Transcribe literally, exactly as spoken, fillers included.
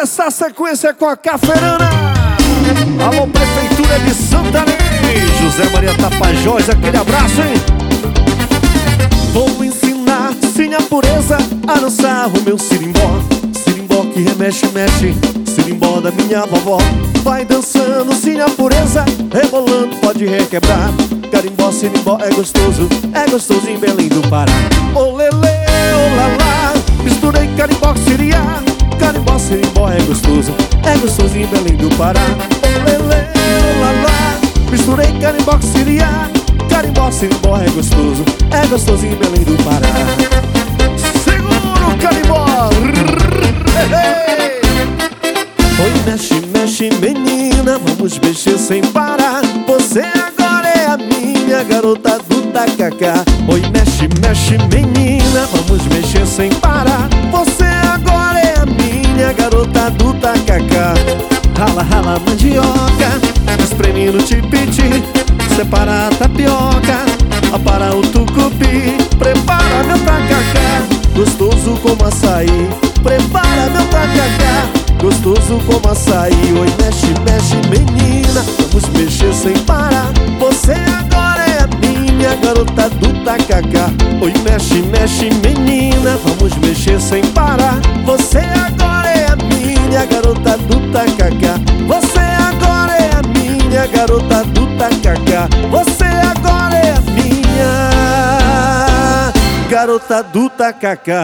começar a sequência com a Caferana. Alô, Prefeitura de Santarém, José Maria Tapajós, aquele abraço, hein? Vou ensinar, sim, a pureza a dançar o meu sirimbó. Sirimbó que remexe, mexe, sirimbó da minha vovó. Vai dançando, sim, a pureza, rebolando, pode requebrar. Carimbó, sirimbó é gostoso, é gostoso em Belém do Pará. Olelê, olalá, misturei carimbó com siriá. Carimbó, sirimbó é gostoso, é gostoso em Belém do Pará. Olelê, olalá, misturei carimbó com siriá. Carimbó, sirimbó é gostoso, é gostoso em Belém do Pará. Segura o carimbó. Oi, mexe, mexe, menina, vamos mexer sem parar. Você agora é a minha garota do tacacá. Oi, mexe, mexe, menina, vamos mexer sem parar. Você agora é a minha garota do tacacá. Rala, rala, mandioca, espreme no tipiti, separa a tapioca, apara o tucupi. Prepara meu tacacá, gostoso como açaí. Prepara meu tacacá, gostoso como açaí. Oi, mexe, mexe, menina, vamos mexer sem parar. Você agora é a minha garota do tacacá. Oi, mexe, mexe, menina, vamos mexer sem parar. Você agora é a minha garota do tacacá. Você agora é a minha garota do tacacá. Você agora é a minha garota do tacacá.